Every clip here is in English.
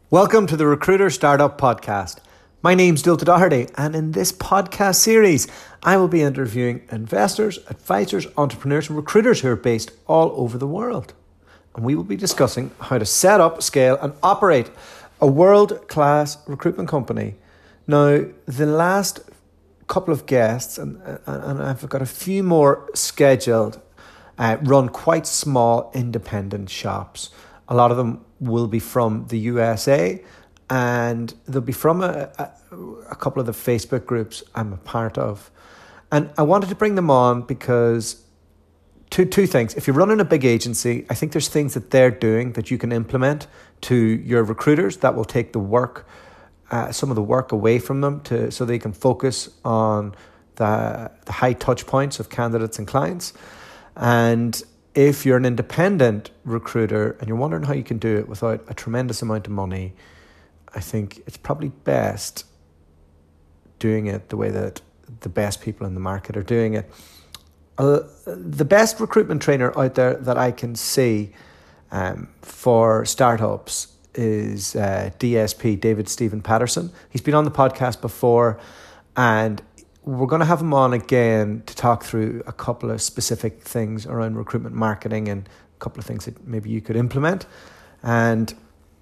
Welcome to the Recruiter Startup Podcast. My name's Dilta Doherty, and in this podcast series, I will be interviewing investors, advisors, entrepreneurs, and recruiters who are based all over the world. And we will be discussing how to set up, scale, and operate a world-class recruitment company. Now, the last couple of guests, and I've got a few more scheduled, run quite small independent shops. A lot of them will be from the USA, and they'll be from a couple of the Facebook groups I'm a part of. And I wanted to bring them on because two things. If you're running a big agency, I think there's things that they're doing that you can implement to your recruiters that will take the work, some of the work away from them so they can focus on the high touch points of candidates and clients. And if you're an independent recruiter and you're wondering how you can do it without a tremendous amount of money, I think it's probably best doing it the way that the best people in the market are doing it. The best recruitment trainer out there that I can see for startups is DSP, David Stephen Patterson. He's been on the podcast before, and we're going to have him on again to talk through a couple of specific things around recruitment marketing and a couple of things that maybe you could implement. And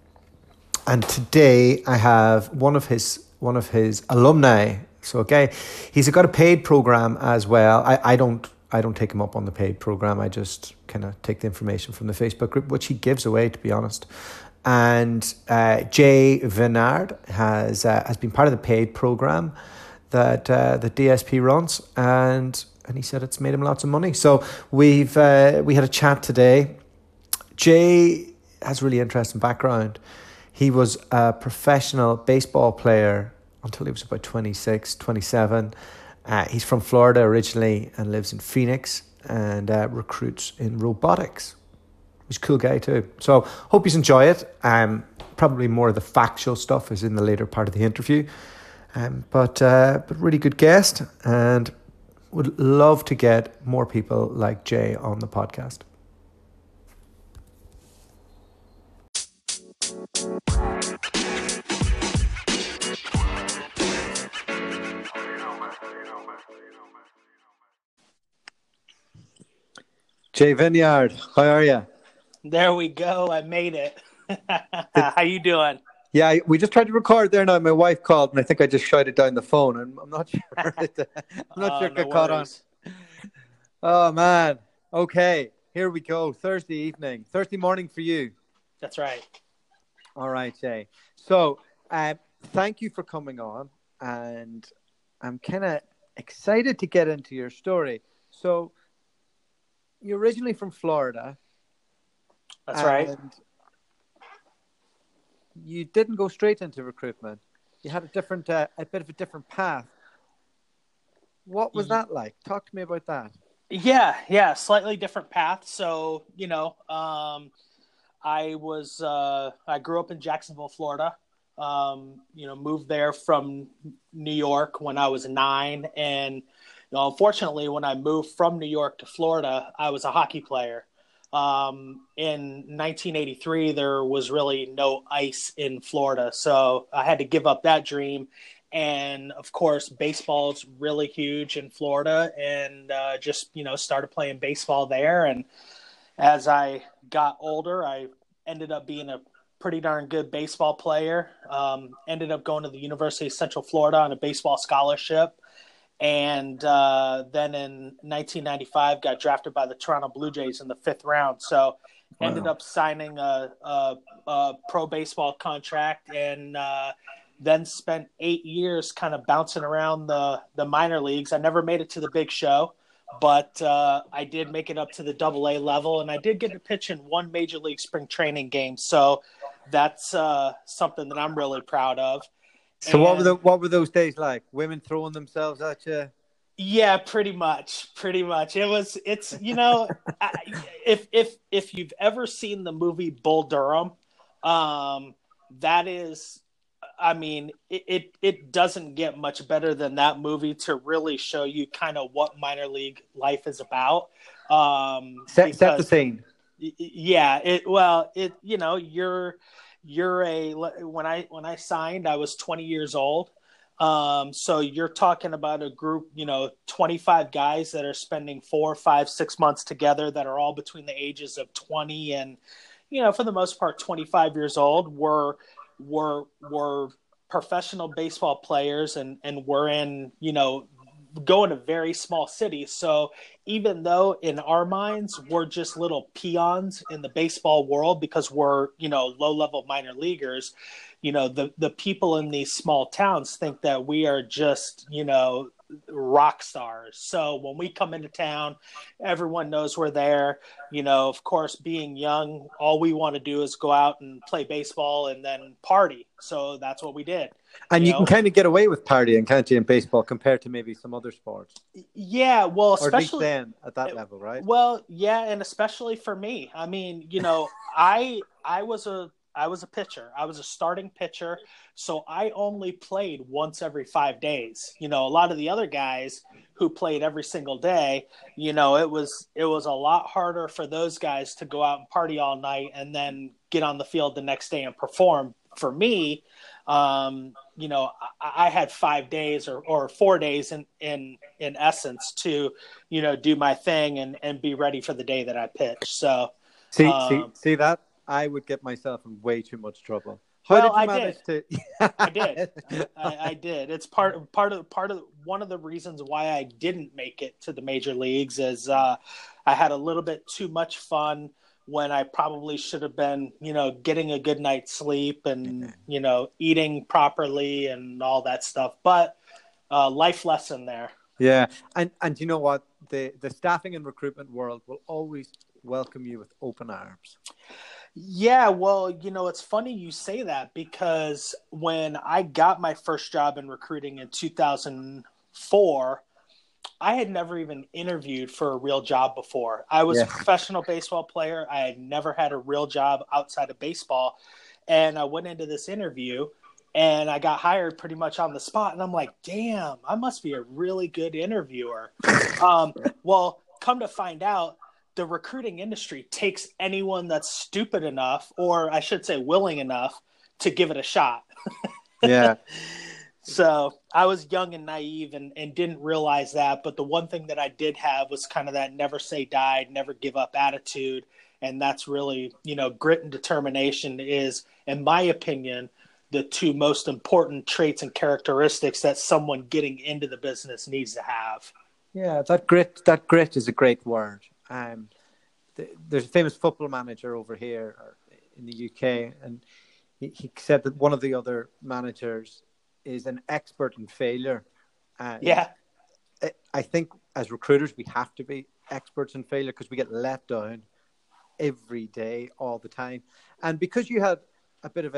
today I have one of his alumni. So okay, he's got a paid program as well. I don't take him up on the paid program. I just kind of take the information from the Facebook group, which he gives away, to be honest. And Jay Vinard has been part of the paid program that the DSP runs, and he said it's made him lots of money. So we had a chat today. Jay has a really interesting background. He was a professional baseball player until he was about 26, 27. He's from Florida originally and lives in Phoenix and recruits in robotics. He's a cool guy too. So hope you enjoy it. Probably more of the factual stuff is in the later part of the interview. But really good guest, and would love to get more people like Jay on the podcast. Jay Vineyard, how are you? There we go. I made it. How you doing? Yeah, we just tried to record there now. My wife called, and I think I just shouted down the phone. I'm not sure. I'm not sure it got caught on. Oh, man. Okay, here we go. Thursday morning for you. That's right. All right, Jay. So thank you for coming on, and I'm kind of excited to get into your story. So you're originally from Florida. That's right. You didn't go straight into recruitment. You had a bit of a different path. What was that like? Talk to me about that. Yeah, slightly different path. So, I grew up in Jacksonville, Florida. Moved there from New York when I was 9. And, unfortunately, when I moved from New York to Florida, I was a hockey player. In 1983, there was really no ice in Florida, so I had to give up that dream. And of course, baseball is really huge in Florida, and started playing baseball there. And as I got older, I ended up being a pretty darn good baseball player. Ended up going to the University of Central Florida on a baseball scholarship. And then in 1995, got drafted by the Toronto Blue Jays in the 5th round. So ended up signing a pro baseball contract, and then spent 8 years kind of bouncing around the minor leagues. I never made it to the big show, but I did make it up to the AA level, and I did get to pitch in one major league spring training game. So that's something that I'm really proud of. So what were those days like? Women throwing themselves at you? Yeah, pretty much. It's if you've ever seen the movie Bull Durham, that is, I mean, it doesn't get much better than that movie to really show you kind of what minor league life is about. Set the scene. Yeah, you're when I signed, I was 20 years old. So you're talking about a group, 25 guys that are spending 4, 5, 6 months together that are all between the ages of 20 and, for the most part, 25 years old. We're professional baseball players, and we're in, going to very small cities. So even though in our minds we're just little peons in the baseball world because we're, low level minor leaguers, the people in these small towns think that we are just, rock stars. So when we come into town, everyone knows we're there. Of course, being young, all we want to do is go out and play baseball and then party. So that's what we did. And you can kind of get away with partying, can't you, in baseball compared to maybe some other sports? Yeah, well, especially, or at least then at that level, right? Well, yeah, and especially for me. I mean, I was a pitcher. I was a starting pitcher, so I only played once every 5 days. A lot of the other guys who played every single day, it was a lot harder for those guys to go out and party all night and then get on the field the next day and perform. For me, I had 5 days or 4 days in essence to, do my thing and be ready for the day that I pitch. So see that. I would get myself in way too much trouble. I did. It's part of one of the reasons why I didn't make it to the major leagues is I had a little bit too much fun when I probably should have been, getting a good night's sleep and, eating properly and all that stuff. But life lesson there. Yeah. And you know what? The staffing and recruitment world will always welcome you with open arms. Yeah, well, it's funny you say that because when I got my first job in recruiting in 2004, I had never even interviewed for a real job before. I was a professional baseball player. I had never had a real job outside of baseball. And I went into this interview and I got hired pretty much on the spot. And I'm like, damn, I must be a really good interviewer. Well, come to find out, the recruiting industry takes anyone that's stupid enough, or I should say willing enough, to give it a shot. Yeah. So I was young and naive and didn't realize that. But the one thing that I did have was kind of that never say die, never give up attitude. And that's really, grit and determination is, in my opinion, the two most important traits and characteristics that someone getting into the business needs to have. Yeah, that grit is a great word. There's a famous football manager over here in the UK, and he said that one of the other managers is an expert in failure. Yeah. I think as recruiters, we have to be experts in failure because we get let down every day, all the time. And because you had a bit of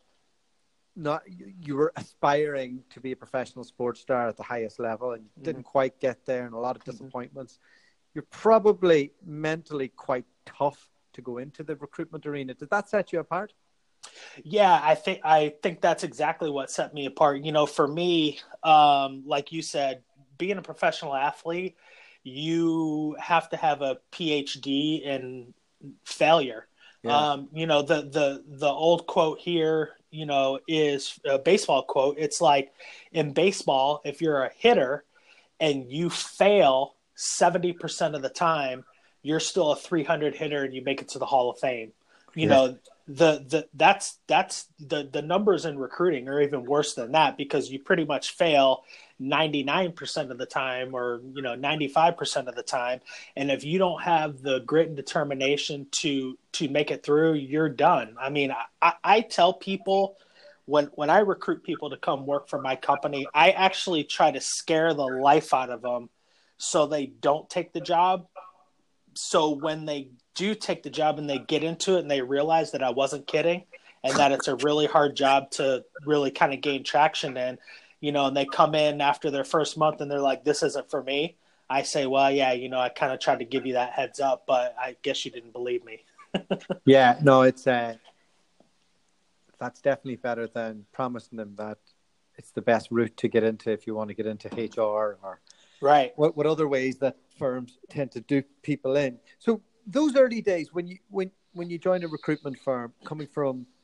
you were aspiring to be a professional sports star at the highest level and you didn't quite get there, and a lot of disappointments. You're probably mentally quite tough to go into the recruitment arena. Did that set you apart? Yeah, I think that's exactly what set me apart. For me, like you said, being a professional athlete, you have to have a PhD in failure. Yeah. The old quote here, is a baseball quote. It's like, in baseball, if you're a hitter and you fail 70% of the time, you're still a 300 hitter and you make it to the Hall of Fame. That's the numbers in recruiting are even worse than that, because you pretty much fail 99% of the time, or 95% of the time. And if you don't have the grit and determination to make it through, you're done. I mean, I tell people when I recruit people to come work for my company, I actually try to scare the life out of them so they don't take the job. So when they do take the job and they get into it and they realize that I wasn't kidding and that it's a really hard job to really kind of gain traction in, and they come in after their first month and they're like, this isn't for me. I say, well, yeah, I kind of tried to give you that heads up, but I guess you didn't believe me. Yeah, no, it's that's definitely better than promising them that it's the best route to get into if you want to get into HR or right. What other ways that firms tend to do people in. So those early days when you joined a recruitment firm, coming from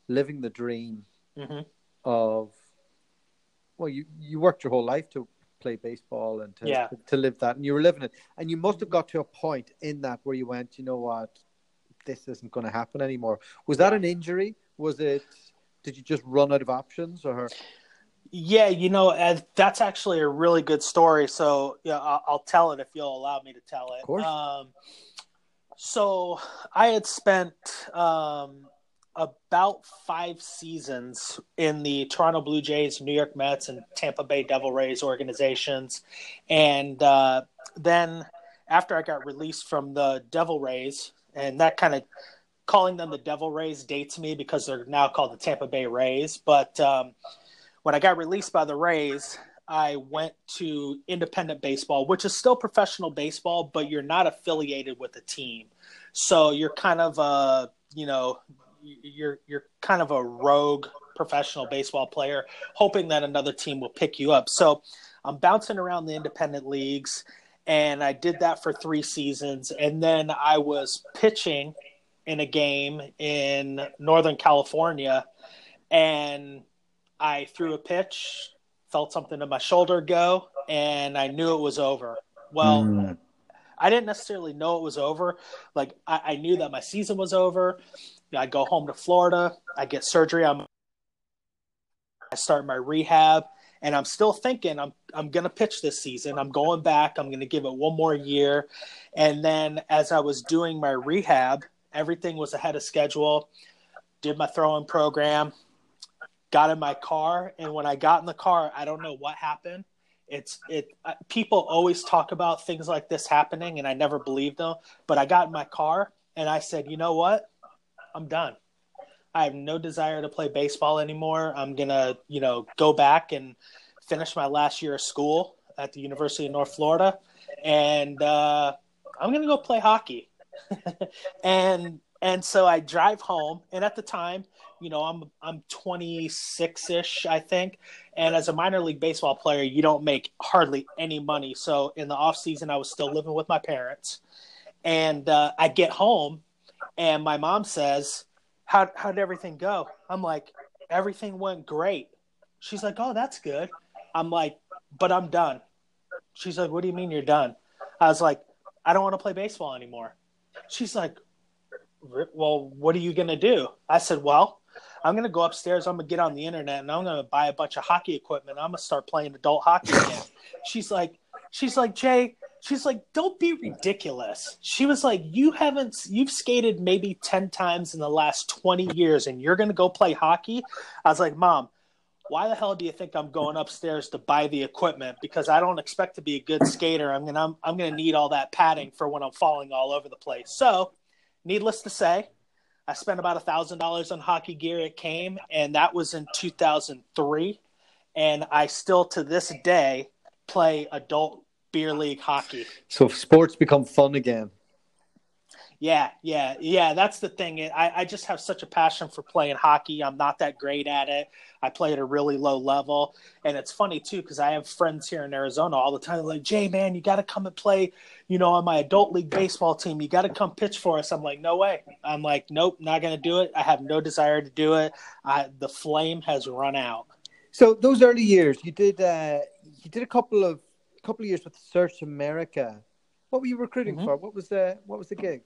living the dream Mm-hmm. of, well, you worked your whole life to play baseball and Yeah. to live that, and you were living it. And you must have got to a point in that where you went, you know what, this isn't going to happen anymore. Was that an injury? Did you just run out of options, or? Yeah, that's actually a really good story. So yeah, I'll tell it if you'll allow me to tell Of it. course. So I had spent about 5 seasons in the Toronto Blue Jays, New York Mets, and Tampa Bay Devil Rays organizations. And then after I got released from the Devil Rays, and that kind of calling them the Devil Rays dates me because they're now called the Tampa Bay Rays. But when I got released by the Rays, I went to independent baseball, which is still professional baseball, but you're not affiliated with a team. So you're kind of you're kind of a rogue professional baseball player, hoping that another team will pick you up. So I'm bouncing around the independent leagues, and I did that for 3 seasons. And then I was pitching in a game in Northern California, and I threw a pitch, felt something in my shoulder go, and I knew it was over. Well, I didn't necessarily know it was over. Like, I knew that my season was over. I go home to Florida. I get surgery. I start my rehab, and I'm still thinking I'm going to pitch this season. I'm going back. I'm going to give it one more year. And then as I was doing my rehab, everything was ahead of schedule. Did my throwing program. Got in my car, and when I got in the car, I don't know what happened. People always talk about things like this happening, and I never believed them. But I got in my car, and I said, you know what? I'm done. I have no desire to play baseball anymore. I'm gonna, go back and finish my last year of school at the University of North Florida, and I'm gonna go play hockey. And so I drive home, and at the time, I'm 26-ish, I think. And as a minor league baseball player, you don't make hardly any money. So in the off season, I was still living with my parents. And I get home, and my mom says, how'd everything go? I'm like, everything went great. She's like, oh, that's good. I'm like, but I'm done. She's like, what do you mean you're done? I was like, I don't want to play baseball anymore. She's like, well, what are you going to do? I said, well, I'm going to go upstairs. I'm going to get on the internet, and I'm going to buy a bunch of hockey equipment. I'm going to start playing adult hockey again. She's like, Jay, she's like, don't be ridiculous. She was like, you've skated maybe 10 times in the last 20 years, and you're going to go play hockey? I was like, Mom, why the hell do you think I'm going upstairs to buy the equipment? Because I don't expect to be a good skater. I'm going to need all that padding for when I'm falling all over the place. So, needless to say, I spent about $1,000 on hockey gear. It came, and that was in 2003. And I still, to this day, play adult beer league hockey. So sports become fun again. Yeah. That's the thing. I just have such a passion for playing hockey. I'm not that great at it. I play at a really low level. And it's funny, too, because I have friends here in Arizona all the time. They're like, Jay, man, you got to come and play, on my adult league baseball team. You got to come pitch for us. I'm like, no way. I'm like, nope, not going to do it. I have no desire to do it. The flame has run out. So those early years, you did a couple of years with Search America. What were you recruiting for? What was the gig?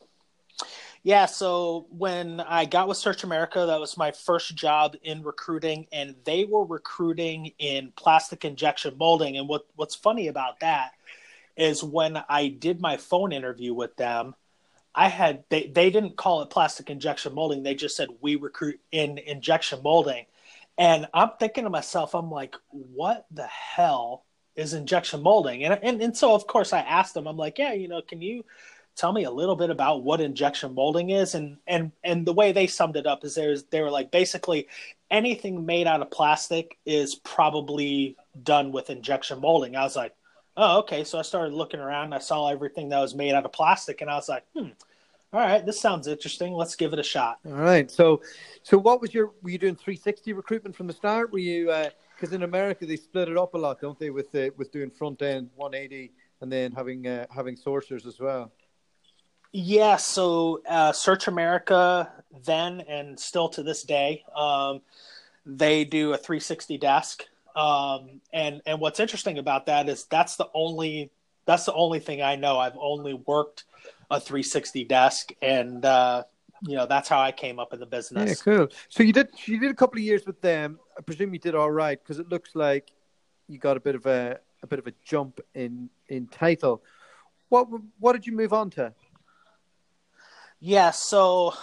Yeah, so when I got with Search America, that was my first job in recruiting, and they were recruiting in plastic injection molding. And what's funny about that is when I did my phone interview with them, they didn't call it plastic injection molding. They just said, we recruit in injection molding. And I'm thinking to myself, I'm like, what the hell is injection molding? And so, of course, I asked them, I'm like, yeah, can you tell me a little bit about what injection molding is? And the way they summed it up is they were like, basically anything made out of plastic is probably done with injection molding. I was like, oh, okay. So I started looking around and I saw everything that was made out of plastic, and I was like, all right, this sounds interesting. Let's give it a shot. All right. So what was were you doing 360 recruitment from the start? Were you, because in America they split it up a lot, don't they, with doing front end 180 and then having sourcers as well? Yeah, so Search America then and still to this day, they do a 360 desk. And what's interesting about that is that's the only thing I know. I've only worked a 360 desk, and that's how I came up in the Yeah, business. cool. So you did a couple of years with them. I presume you did all right because it looks like you got a bit of a jump in title. What did you move on to? Yeah, so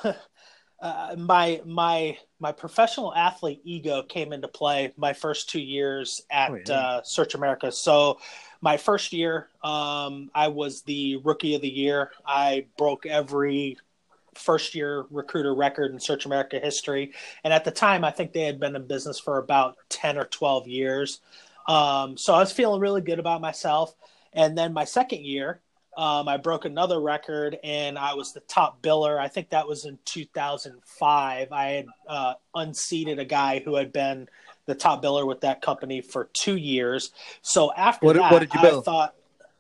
my professional athlete ego came into play my first 2 years Oh at yeah. Search America. So my first year, I was the rookie of the year. I broke every first year recruiter record in Search America history. And at the time, I think they had been in business for about 10 or 12 years. So I was feeling really good about myself. And then my second year, I broke another record and I was the top biller. I think that was in 2005. I had unseated a guy who had been the top biller with that company for 2 years. So after What that, did you I bill? thought,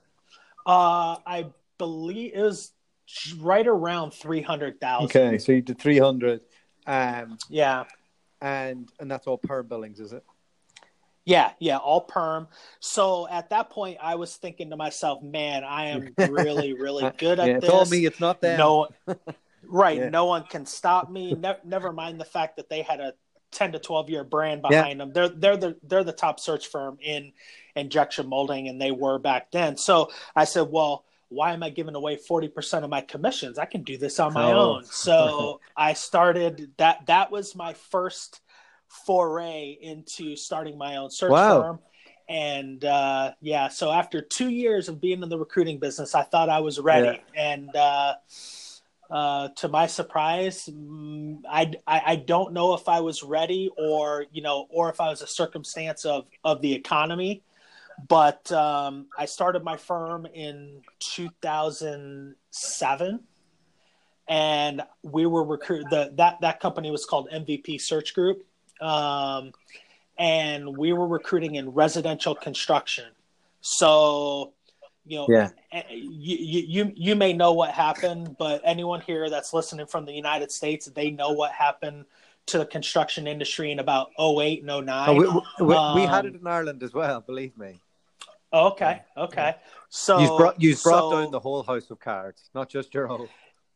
I believe it was right around 300,000. Okay, so you did 300, Yeah. and that's all perm billings, is it? Yeah, all perm. So at that point, I was thinking to myself, man, I am really, really good Yeah, at it's all this. me. It's not them. No, right. Yeah, No one can stop me. Never mind the fact that they had a 10 to 12-year brand yeah. behind them. They're the top search firm in injection molding, and they were back then. So I said, well, why am I giving away 40% of my commissions? I can do this on my Oh, own. So I started that. That was my first foray into starting my own search wow. firm. And so after 2 years of being in the recruiting business, I thought I was Yeah. ready. And to my surprise, I don't know if I was ready or if I was a circumstance of the economy. But I started my firm in 2007, and we were that company was called MVP Search Group, and we were recruiting in residential construction. So, Yeah. you may know what happened, but anyone here that's listening from the United States, they know what happened to the construction industry in about 08 and 09. We had it in Ireland as well. Believe me. Okay. Yeah. So, You've brought down the whole house of cards, not just your own.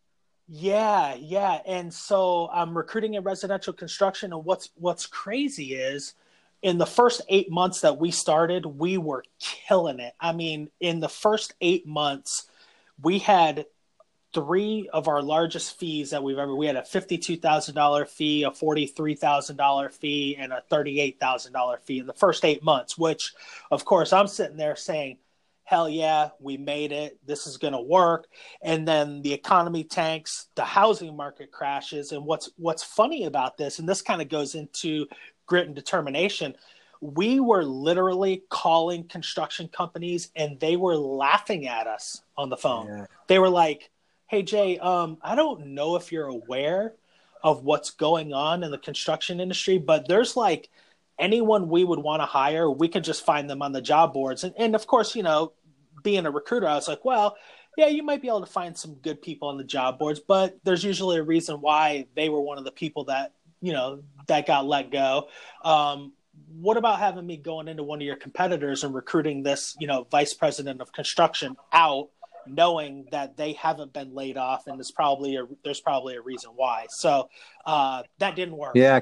yeah. And so I'm recruiting in residential construction. And what's crazy is in the first 8 months that we started, we were killing it. I mean, in the first 8 months, we had three of our largest fees that we had a $52,000 fee, a $43,000 fee, and a $38,000 fee in the first 8 months, which of course I'm sitting there saying, hell yeah, we made it. This is going to work. And then the economy tanks, the housing market crashes. And what's funny about this, and this kind of goes into grit and determination, we were literally calling construction companies and they were laughing at us on the phone. Yeah. They were like, hey, Jay, I don't know if you're aware of what's going on in the construction industry, but there's like anyone we would want to hire, we could just find them on the job boards. And of course, being a recruiter, I was like, well, yeah, you might be able to find some good people on the job boards, but there's usually a reason why they were one of the people that, that got let go. What about having me going into one of your competitors and recruiting this, vice president of construction out, knowing that they haven't been laid off, and there's probably a reason why. So that didn't work. Yeah,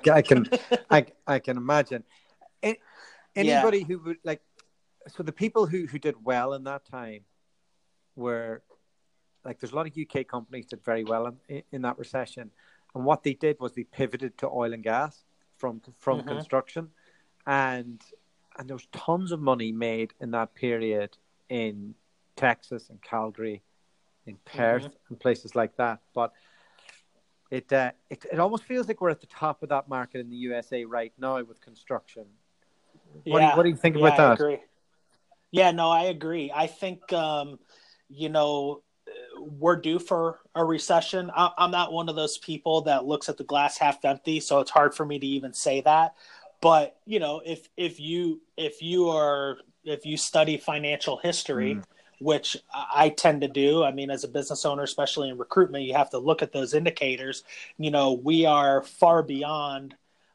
I can imagine. Anybody Yeah. who would so the people who did well in that time were there's a lot of UK companies did very well in that recession, and what they did was they pivoted to oil and gas from construction, and there was tons of money made in that period in Texas and Calgary, in Perth and places like that. But it almost feels like we're at the top of that market in the USA right now with construction. What do you think about that? I agree. Yeah, no, I agree. I think we're due for a recession. I'm not one of those people that looks at the glass half empty, so it's hard for me to even say that. But if you study financial history, which I tend to do. I mean, as a business owner, especially in recruitment, you have to look at those indicators. We are far beyond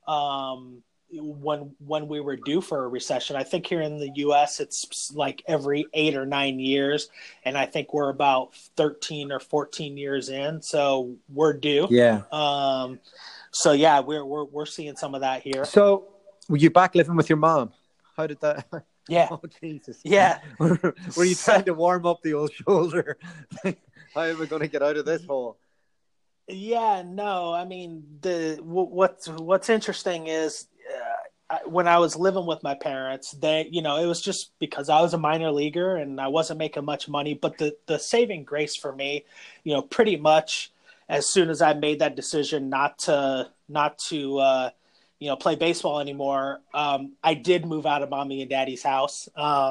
when we were due for a recession. I think here in the U.S. it's like every 8 or 9 years, and I think we're about 13 or 14 years in, so we're due. Yeah. So yeah, we're seeing some of that here. So were you back living with your mom? How did that? Yeah. Oh Jesus. Yeah. Were you trying to warm up the old shoulder? How am I going to get out of this hole? Yeah, no. I mean, what's interesting is when I was living with my parents, it was just because I was a minor leaguer and I wasn't making much money. But the saving grace for me, pretty much as soon as I made that decision not to play baseball anymore, I did move out of mommy and daddy's house.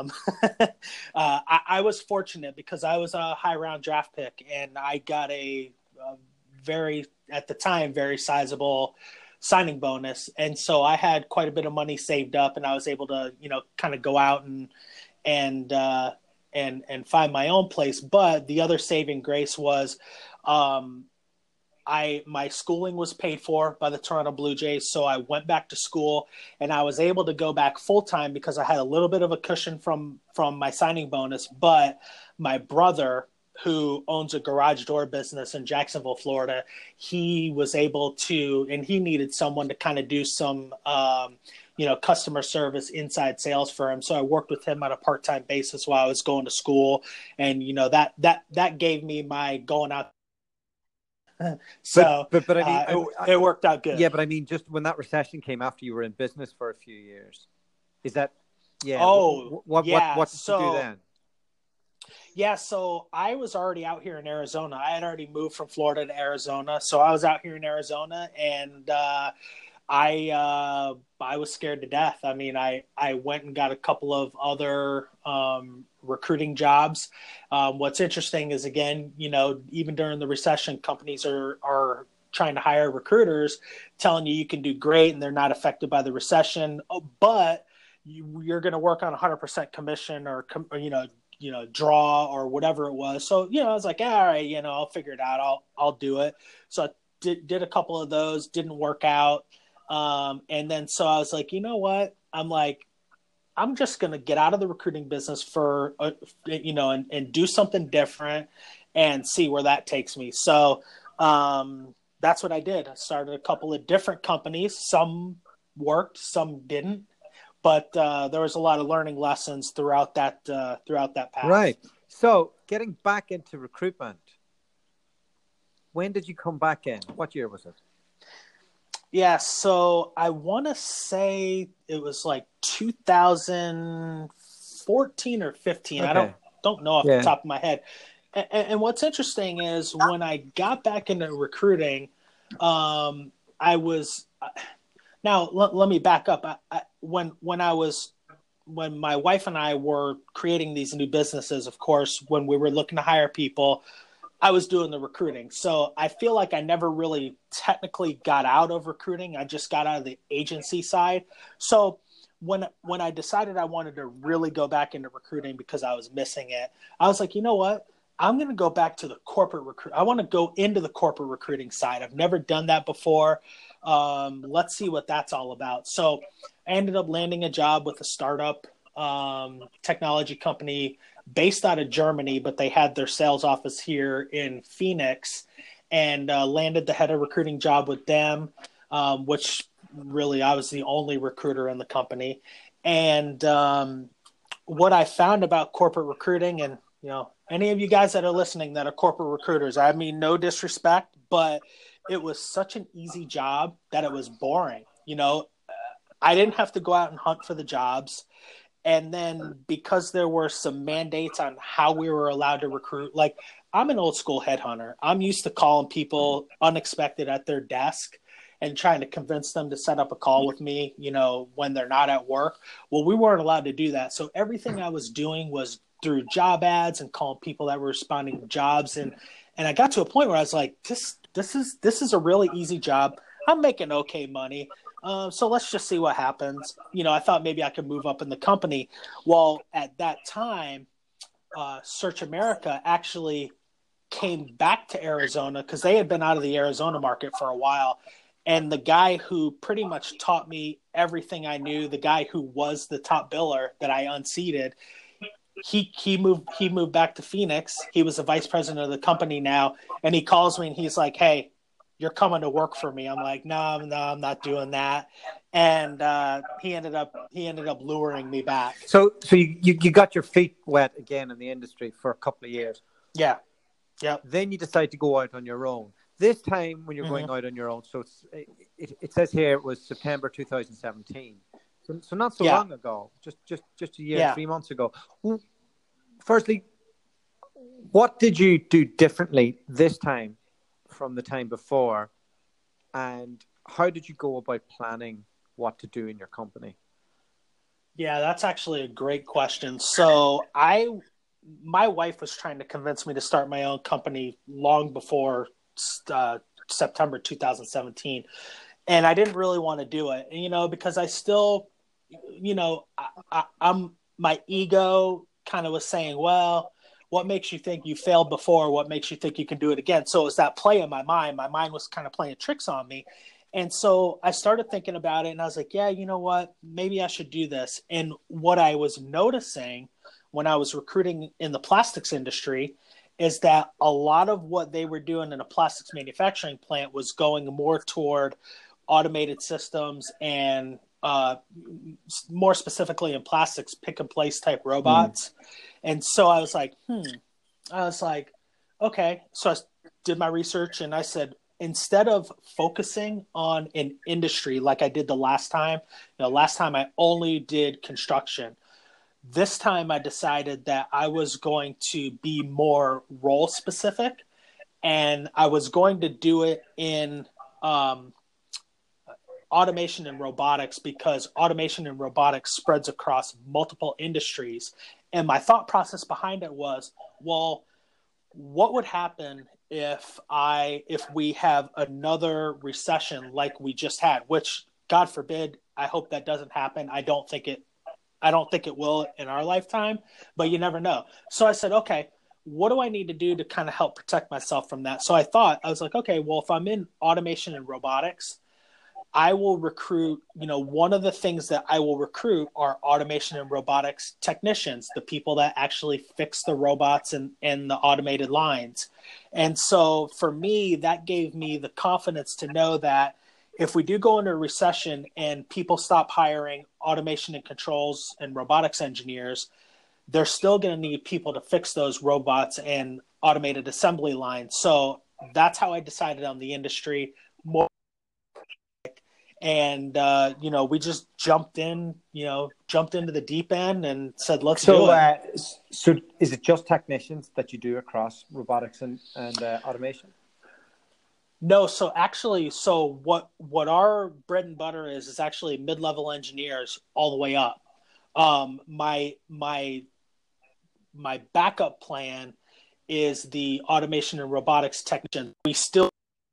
I was fortunate because I was a high round draft pick and I got a at the time, very sizable signing bonus. And so I had quite a bit of money saved up and I was able to, kind of go out and find my own place. But the other saving grace was, my schooling was paid for by the Toronto Blue Jays. So I went back to school and I was able to go back full time because I had a little bit of a cushion from my signing bonus. But my brother, who owns a garage door business in Jacksonville, Florida, he was able to, and he needed someone to kind of do some, customer service inside sales for him. So I worked with him on a part-time basis while I was going to school. And, that gave me my going out. So, but I mean, it worked out good. Yeah. But I mean, just when that recession came after you were in business for a few years, is that, yeah. Oh, what did you do then? Yeah, so I was already out here in Arizona. I had already moved from Florida to Arizona, so I was out here in Arizona, and I was scared to death. I mean, I went and got a couple of other recruiting jobs. What's interesting is, again, even during the recession, companies are trying to hire recruiters, telling you can do great and they're not affected by the recession, but you're going to work on 100% commission or draw or whatever it was. So, I was like, all right, I'll figure it out. I'll do it. So I did a couple of those, didn't work out. And then, so I was like, you know what? I'm just going to get out of the recruiting business for, and do something different and see where that takes me. So, that's what I did. I started a couple of different companies. Some worked, some didn't. But there was a lot of learning lessons throughout that path. Right. So getting back into recruitment, when did you come back in? What year was it? Yeah, so I want to say it was like 2014 or 15. Okay. I don't know off the top of my head. And what's interesting is when I got back into recruiting, I was. Now, let me back up. When my wife and I were creating these new businesses, of course, when we were looking to hire people, I was doing the recruiting. So I feel like I never really technically got out of recruiting. I just got out of the agency side. So when I decided I wanted to really go back into recruiting because I was missing it, I was like, you know what? I'm going to go back to the corporate recruit. I want to go into the corporate recruiting side. I've never done that before. Let's see what that's all about. So I ended up landing a job with a startup technology company based out of Germany, but they had their sales office here in Phoenix, and landed the head of recruiting job with them, which really I was the only recruiter in the company. And what I found about corporate recruiting, and any of you guys that are listening that are corporate recruiters, I mean, no disrespect, but it was such an easy job that it was boring. I didn't have to go out and hunt for the jobs. And then because there were some mandates on how we were allowed to recruit, like I'm an old school headhunter. I'm used to calling people unexpected at their desk and trying to convince them to set up a call with me, when they're not at work. Well, we weren't allowed to do that. So everything I was doing was through job ads and calling people that were responding to jobs. And I got to a point where I was like, this is a really easy job. I'm making okay money. So let's just see what happens. I thought maybe I could move up in the company. Well, at that time, Search America actually came back to Arizona because they had been out of the Arizona market for a while. And the guy who pretty much taught me everything I knew, the guy who was the top biller that I unseated, he moved back to Phoenix. He was the vice president of the company now, and he calls me and he's like, "Hey, you're coming to work for me." I'm like, no, I'm not doing that. And he ended up luring me back. So you got your feet wet again in the industry for a couple of years. Yeah. Yeah. Then you decide to go out on your own. This time when you're going out on your own, so it says here it was September 2017. So not so long ago, just a year, 3 months ago. Firstly, what did you do differently this time from the time before, and how did you go about planning what to do in your company? Yeah, that's actually a great question. So my wife was trying to convince me to start my own company long before September 2017. And I didn't really want to do it, because I still, I'm my ego kind of was saying, well, what makes you think you failed before? What makes you think you can do it again? So it was that play in my mind. My mind was kind of playing tricks on me. And so I started thinking about it, and I was like, yeah, you know what? Maybe I should do this. And what I was noticing when I was recruiting in the plastics industry is that a lot of what they were doing in a plastics manufacturing plant was going more toward automated systems and more specifically in plastics, pick and place type robots. And so I was like, okay. So I did my research and I said, instead of focusing on an industry like I did the last time, last time I only did construction. This time I decided that I was going to be more role specific, and I was going to do it in automation and robotics, because automation and robotics spreads across multiple industries. And my thought process behind it was, well, what would happen if we have another recession like we just had, which God forbid, I hope that doesn't happen. I don't think it will in our lifetime, but you never know. So I said, okay, what do I need to do to kind of help protect myself from that? So I was like, okay, well, if I'm in automation and robotics, I will recruit, one of the things that I will recruit are automation and robotics technicians, the people that actually fix the robots and the automated lines. And so for me, that gave me the confidence to know that if we do go into a recession and people stop hiring automation and controls and robotics engineers, they're still going to need people to fix those robots and automated assembly lines. So that's how I decided on the industry. And, we just jumped into the deep end and said, let's do it. So is it just technicians that you do across robotics and automation? No. So actually, what our bread and butter is actually mid-level engineers all the way up. My backup plan is the automation and robotics technician. We still,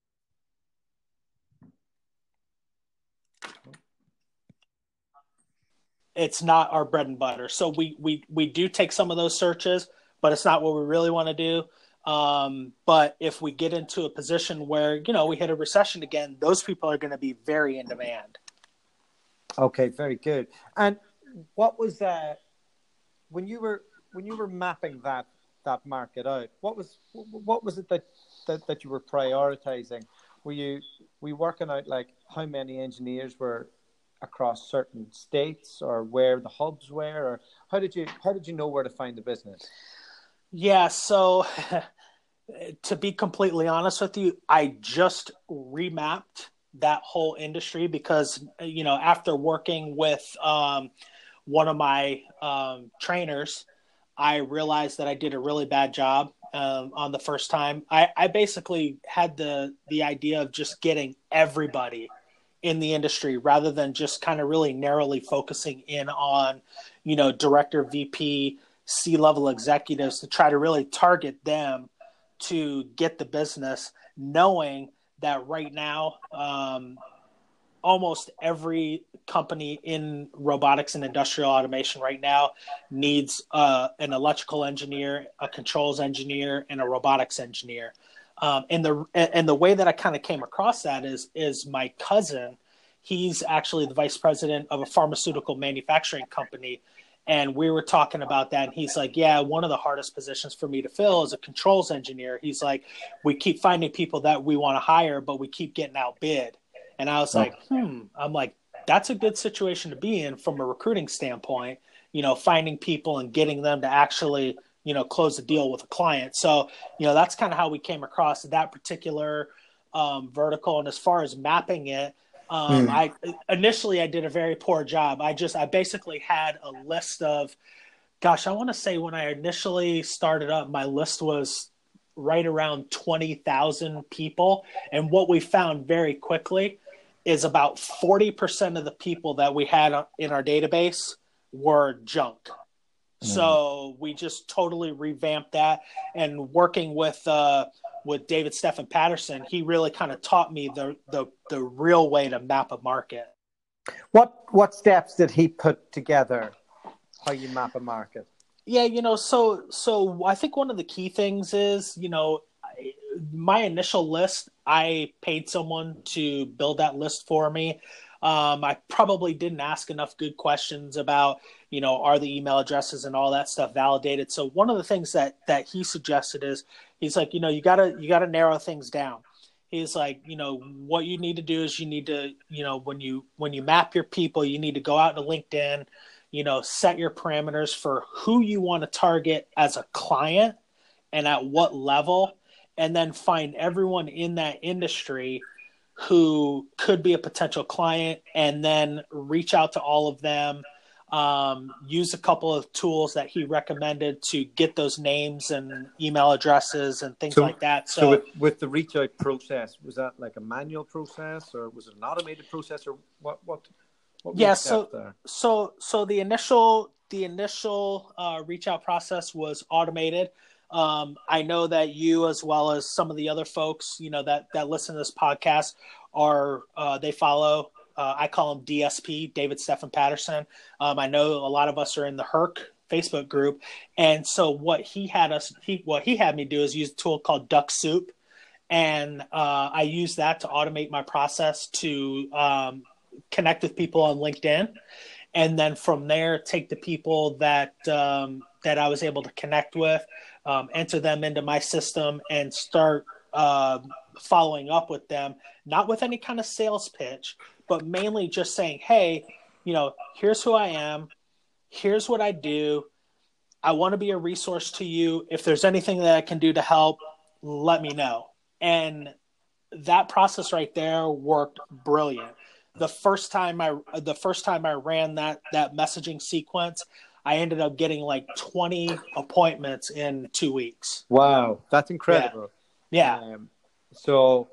it's not our bread and butter. So we do take some of those searches, but it's not what we really want to do. But if we get into a position where, we hit a recession again, those people are going to be very in demand. Okay, very good. And what was that when you were mapping that market out? What was it that you were prioritizing? Were you working out like how many engineers were across certain states, or where the hubs were, or how did you know where to find the business? Yeah, so to be completely honest with you, I just remapped that whole industry because, after working with one of my trainers, I realized that I did a really bad job on the first time. I basically had the idea of just getting everybody in the industry rather than just kind of really narrowly focusing in on, director, VP, C-level executives, to try to really target them to get the business, knowing that right now almost every company in robotics and industrial automation right now needs an electrical engineer, a controls engineer, and a robotics engineer. And the way that I kind of came across that is my cousin. He's actually the vice president of a pharmaceutical manufacturing company. And we were talking about that. And he's like, yeah, one of the hardest positions for me to fill is a controls engineer. He's like, we keep finding people that we want to hire, but we keep getting outbid. And I was like, I'm like, that's a good situation to be in from a recruiting standpoint, finding people and getting them to actually, close the deal with a client. So, that's kind of how we came across that particular vertical. And as far as mapping it, I did a very poor job. I basically had a list of, I want to say when I initially started up, my list was right around 20,000 people. And what we found very quickly is about 40% of the people that we had in our database were junk. So we just totally revamped that, and working with David Stephan Patterson, he really kind of taught me the real way to map a market. What steps did he put together? How you map a market? Yeah, so I think one of the key things is, my initial list, I paid someone to build that list for me. I probably didn't ask enough good questions about, are the email addresses and all that stuff validated? So one of the things that he suggested is, he's like, you gotta narrow things down. He's like, what you need to do is you need to, when you map your people, you need to go out to LinkedIn, set your parameters for who you want to target as a client and at what level, and then find everyone in that industry who could be a potential client, and then reach out to all of them. Use a couple of tools that he recommended to get those names and email addresses and things like that. So with the reach out process, was that like a manual process, or was it an automated process, or what yeah, so the initial reach out process was automated. I know that you, as well as some of the other folks, that listen to this podcast, they follow. I call him DSP, David Stephan Patterson. I know a lot of us are in the HERC Facebook group, and so what he had me do is use a tool called Duck Soup, and I use that to automate my process to connect with people on LinkedIn, and then from there take the people that I was able to connect with, enter them into my system, and start following up with them, not with any kind of sales pitch, but mainly just saying, hey, here's who I am. Here's what I do. I want to be a resource to you. If there's anything that I can do to help, let me know. And that process right there worked brilliant. The first time I ran that messaging sequence, I ended up getting like 20 appointments in 2 weeks. Wow, that's incredible. Yeah. So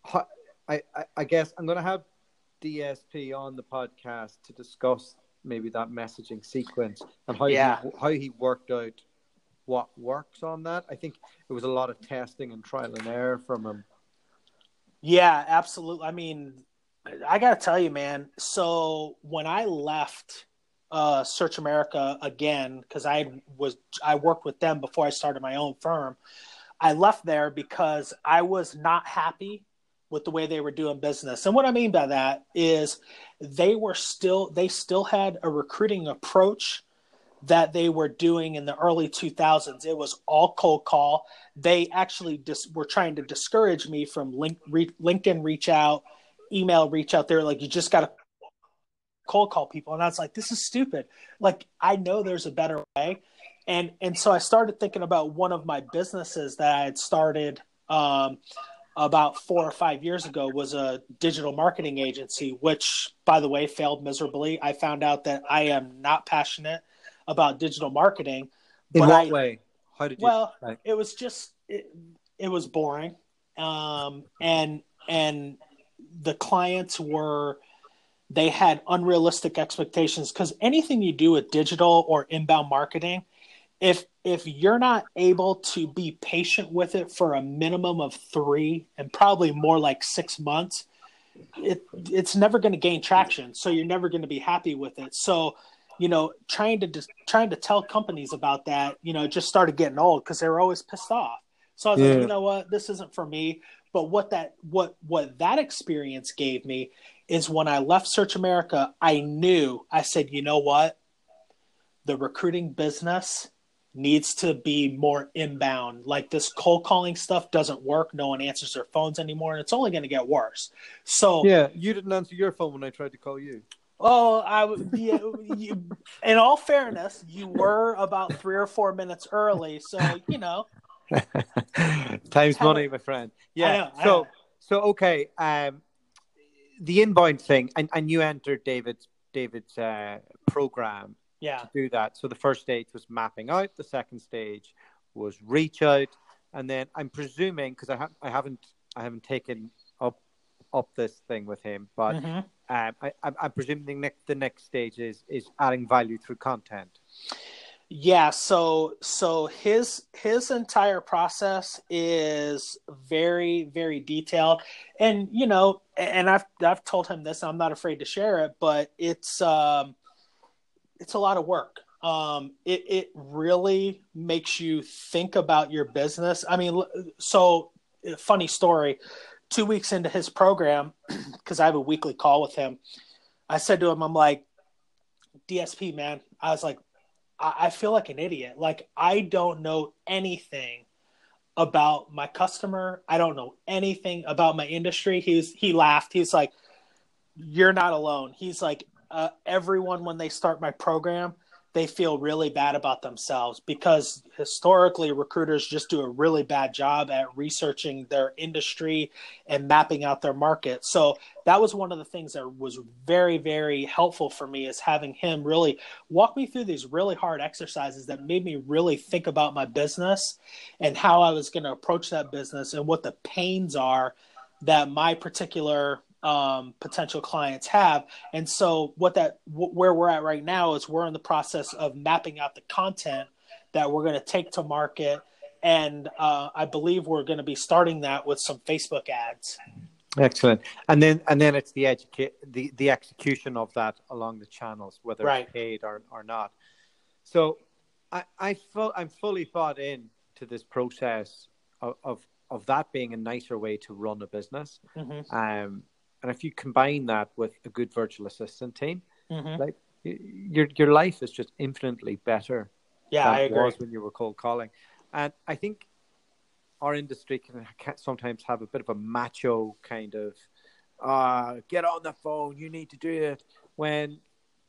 I guess I'm going to have DSP on the podcast to discuss maybe that messaging sequence and how he worked out what works on that. I think it was a lot of testing and trial and error from him. Yeah, absolutely. I mean, I got to tell you, man. So when I left Search America again, because I worked with them before I started my own firm, I left there because I was not happy with the way they were doing business. And what I mean by that is they still had a recruiting approach that they were doing in the early 2000s. It was all cold call. They actually were trying to discourage me from LinkedIn reach out, email reach out. They're like, you just got to cold call people. And I was like, this is stupid. Like, I know there's a better way. And so I started thinking about one of my businesses that I had started about 4 or 5 years ago, was a digital marketing agency, which, by the way, failed miserably. I found out that I am not passionate about digital marketing. In what way? How did you? Well, it was just it was boring, and the clients they had unrealistic expectations, because anything you do with digital or inbound marketing, if you're not able to be patient with it for a minimum of 3 and probably more like 6 months, it's never going to gain traction. So you're never going to be happy with it. So, trying to tell companies about that, just started getting old because they were always pissed off. So I was like, you know what, this isn't for me. But what that experience gave me is when I left Search America, I said, you know what, the recruiting business needs to be more inbound. Like, this cold calling stuff doesn't work. No one answers their phones anymore, and it's only going to get worse. So yeah, you didn't answer your phone when I tried to call you. Oh, in all fairness, you were about 3 or 4 minutes early. So, time's money, my friend. Yeah. I know. So okay. The inbound thing, and you entered David's program. Yeah. To do that. So the first stage was mapping out. The second stage was reach out, and then I'm presuming, because I haven't taken up this thing with him, but I'm presuming the next stage is adding value through content. Yeah. So his entire process is very, very detailed, and and I've told him this. I'm not afraid to share it, but it's a lot of work. It really makes you think about your business. I mean, so funny story. 2 weeks into his program, because I have a weekly call with him, I said to him, I'm like, DSP, man, I was like, I feel like an idiot. Like, I don't know anything about my customer. I don't know anything about my industry. He laughed. He's like, you're not alone. He's like, everyone, when they start my program, they feel really bad about themselves because historically recruiters just do a really bad job at researching their industry and mapping out their market. So that was one of the things that was very, very helpful for me, is having him really walk me through these really hard exercises that made me really think about my business and how I was going to approach that business and what the pains are that my particular potential clients have. And so where we're at right now is we're in the process of mapping out the content that we're going to take to market. And I believe we're going to be starting that with some Facebook ads. Excellent. And then it's the execution of that along the channels, whether it's paid or not. So I'm fully bought in to this process of that being a nicer way to run a business. And if you combine that with a good virtual assistant team, like your life is just infinitely better than I agree. It was when you were cold calling. And I think our industry can sometimes have a bit of a macho kind of, get on the phone, you need to do it. When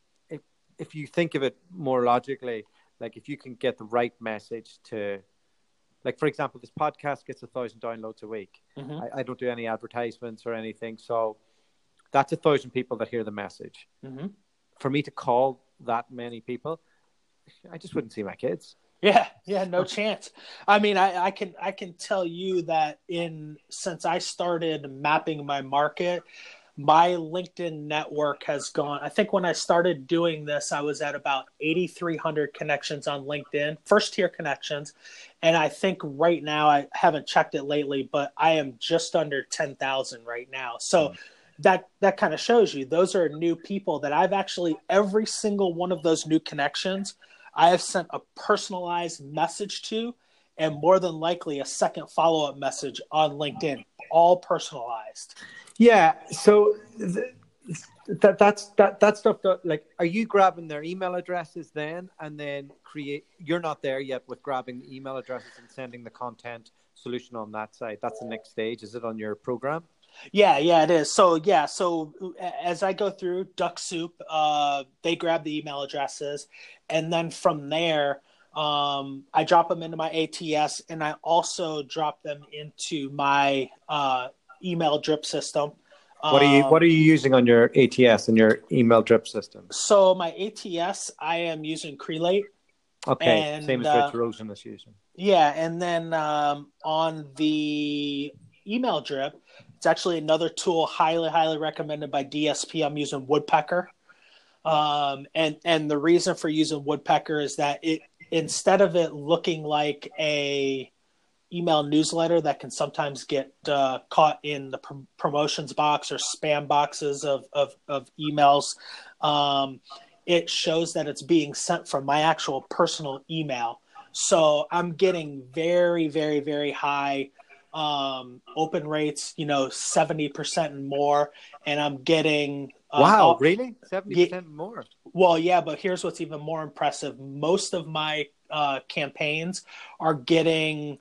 if you think of it more logically, like if you can get the right message to, like, for example, this podcast gets 1,000 downloads a week. I don't do any advertisements or anything. So that's 1,000 people that hear the message. For me to call that many people, I just wouldn't see my kids. Yeah, no chance. I mean, I can tell you that since I started mapping my market, my LinkedIn network has gone. I think when I started doing this, I was at about 8,300 connections on LinkedIn, first tier connections. And I think right now, I haven't checked it lately, but I am just under 10,000 right now. So that kind of shows you those are new people that I've actually, every single one of those new connections, I have sent a personalized message to, and more than likely a second follow-up message on LinkedIn, all personalized. Yeah. So that stuff. Like, are you grabbing their email addresses then, and then you're not there yet with grabbing the email addresses and sending the content solution on that side? That's the next stage. Is it on your program? Yeah, it is. So as I go through Duck Soup, they grab the email addresses, and then from there, I drop them into my ATS, and I also drop them into my email drip system. What are you using on your ATS and your email drip system? So my ATS, I am using Crelate. Okay, and, same as Rich Rosen is using. Yeah, and then on the email drip, it's actually another tool highly, highly recommended by DSP. I'm using Woodpecker. And the reason for using Woodpecker is that it, instead of it looking like a email newsletter that can sometimes get caught in the promotions box or spam boxes of emails, it shows that it's being sent from my actual personal email. So I'm getting very, very, very high open rates, 70% and more. And I'm getting... wow, really? 70% more? Well, yeah, but here's what's even more impressive. Most of my campaigns are getting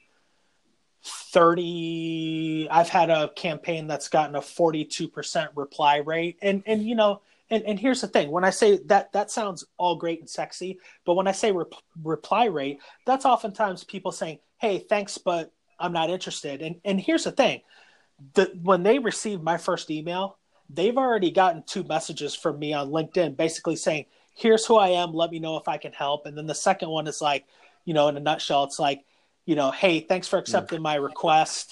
30. I've had a campaign that's gotten a 42% reply rate. And here's the thing. When I say that sounds all great and sexy, but when I say reply rate, that's oftentimes people saying, hey, thanks, but I'm not interested. And here's the thing. When they receive my first email, they've already gotten 2 messages from me on LinkedIn basically saying, here's who I am. Let me know if I can help. And then the second one is like, in a nutshell, it's like, hey, thanks for accepting my request.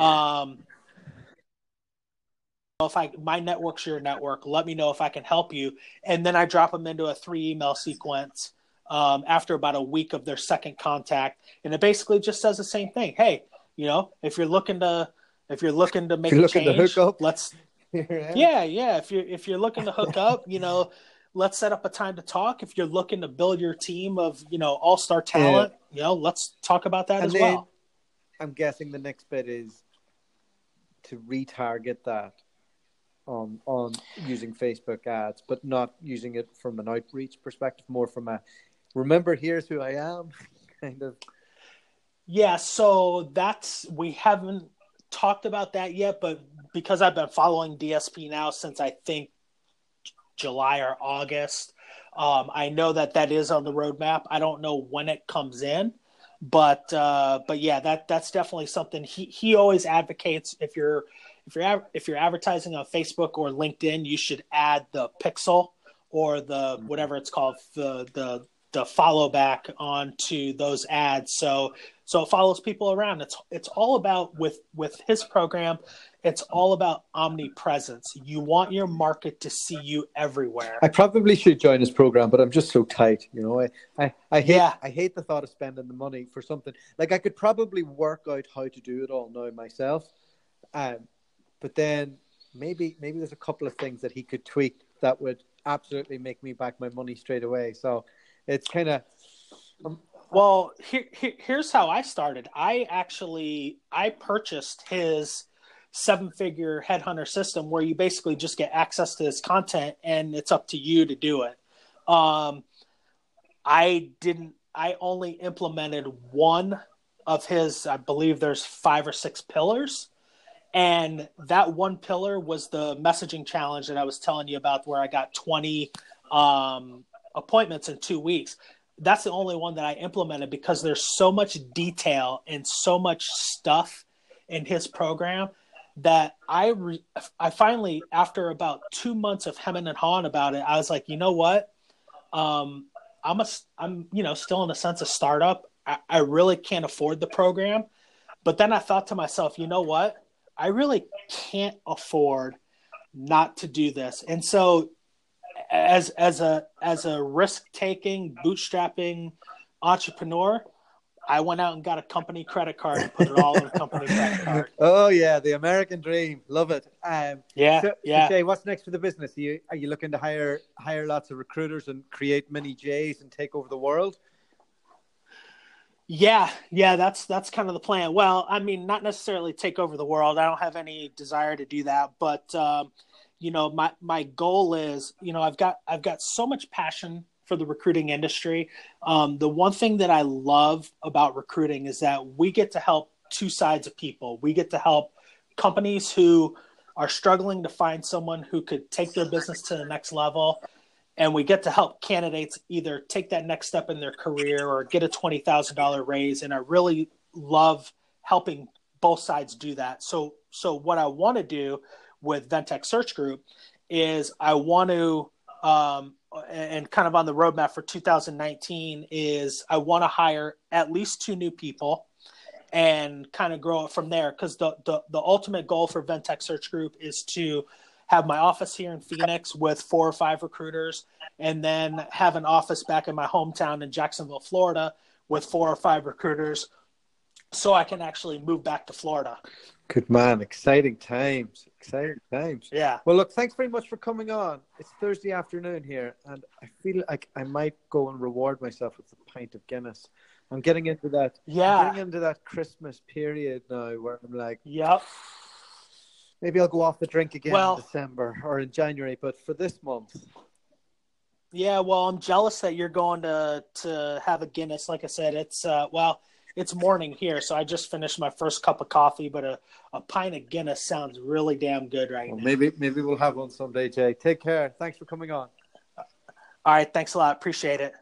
If my network's your network, let me know if I can help you. And then I drop them into a 3 email sequence after about a week of their second contact. And it basically just says the same thing. Hey, if you're looking to make a change, let's, yeah. If you're looking to hook up, let's set up a time to talk. If you're looking to build your team of, all-star talent, let's talk about that as well. I'm guessing the next bit is to retarget that on using Facebook ads, but not using it from an outreach perspective, more from a, remember, here's who I am kind of. Yeah, so we haven't talked about that yet, but because I've been following DSP now since I think July or August, I know that is on the roadmap. I don't know when it comes in, but yeah, that's definitely something he always advocates. If you're advertising on Facebook or LinkedIn, you should add the pixel or the whatever it's called, the follow back onto those ads. So it follows people around. It's all about with his program. It's all about omnipresence. You want your market to see you everywhere. I probably should join his program, but I'm just so tight. I hate the thought of spending the money for something. Like, I could probably work out how to do it all now myself. But then maybe there's a couple of things that he could tweak that would absolutely make me back my money straight away. So it's kind of... Well, here's how I started. I purchased his 7-figure headhunter system where you basically just get access to his content and it's up to you to do it. I only implemented one of his, I believe there's 5 or 6 pillars. And that one pillar was the messaging challenge that I was telling you about, where I got 20 appointments in 2 weeks. That's the only one that I implemented because there's so much detail and so much stuff in his program that I finally, after about 2 months of hemming and hawing about it, I was like, you know what? I'm still in a sense a startup. I really can't afford the program. But then I thought to myself, you know what? I really can't afford not to do this. And so as a risk-taking, bootstrapping entrepreneur, I went out and got a company credit card and put it all in a company credit card. Oh yeah, the American dream. Love it. Yeah. So, Jay, what's next for the business? Are you looking to hire lots of recruiters and create mini Jays and take over the world? Yeah, that's kind of the plan. Well, I mean, not necessarily take over the world. I don't have any desire to do that, but my goal is, I've got so much passion for the recruiting industry. The one thing that I love about recruiting is that we get to help 2 sides of people. We get to help companies who are struggling to find someone who could take their business to the next level. And we get to help candidates either take that next step in their career or get a $20,000 raise. And I really love helping both sides do that. So what I want to do with Ventec Search Group is I want to, and kind of on the roadmap for 2019 is I want to hire at least 2 new people and kind of grow it from there. Because the ultimate goal for Ventec Search Group is to have my office here in Phoenix with 4 or 5 recruiters, and then have an office back in my hometown in Jacksonville, Florida with 4 or 5 recruiters. so I can actually move back to Florida. Good man. Exciting times. Exciting times. Yeah. Well, look, thanks very much for coming on. It's Thursday afternoon here, and I feel like I might go and reward myself with a pint of Guinness. I'm getting into that. Yeah. I'm getting into that Christmas period now where I'm like, Yep. maybe I'll go off the drink again Well, in December or in January, but for this month. Yeah, well, I'm jealous that you're going to have a Guinness. Like I said, it's morning here, so I just finished my first cup of coffee, but a pint of Guinness sounds really damn good right now. Maybe we'll have one someday, Jay. Take care. Thanks for coming on. All right, thanks a lot. Appreciate it.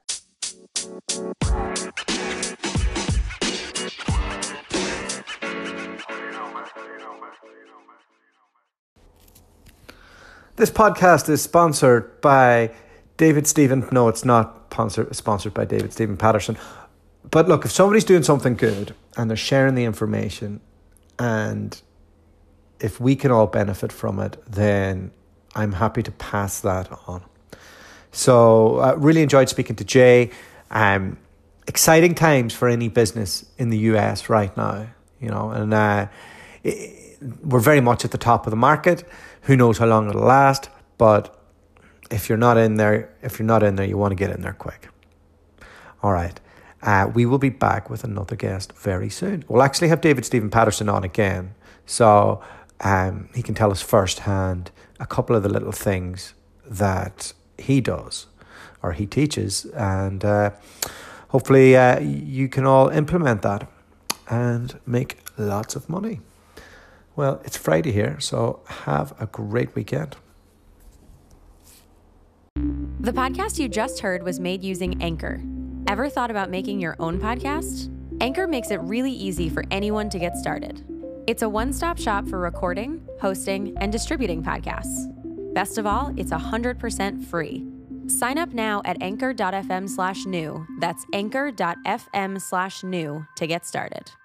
This podcast is sponsored by David Stephen. No, it's not sponsored by David Stephen Patterson. But look, if somebody's doing something good and they're sharing the information, and if we can all benefit from it, then I'm happy to pass that on. So I really enjoyed speaking to Jay. Exciting times for any business in the US right now, and we're very much at the top of the market. Who knows how long it'll last, but if you're not in there, you want to get in there quick. All right. We will be back with another guest very soon. We'll actually have David Stephen Patterson on again, so he can tell us firsthand a couple of the little things that he does or he teaches, and hopefully you can all implement that and make lots of money. Well, it's Friday here, so have a great weekend. The podcast you just heard was made using Anchor. Ever thought about making your own podcast? Anchor makes it really easy for anyone to get started. It's a one-stop shop for recording, hosting, and distributing podcasts. Best of all, it's 100% free. Sign up now at anchor.fm/new. That's anchor.fm/new to get started.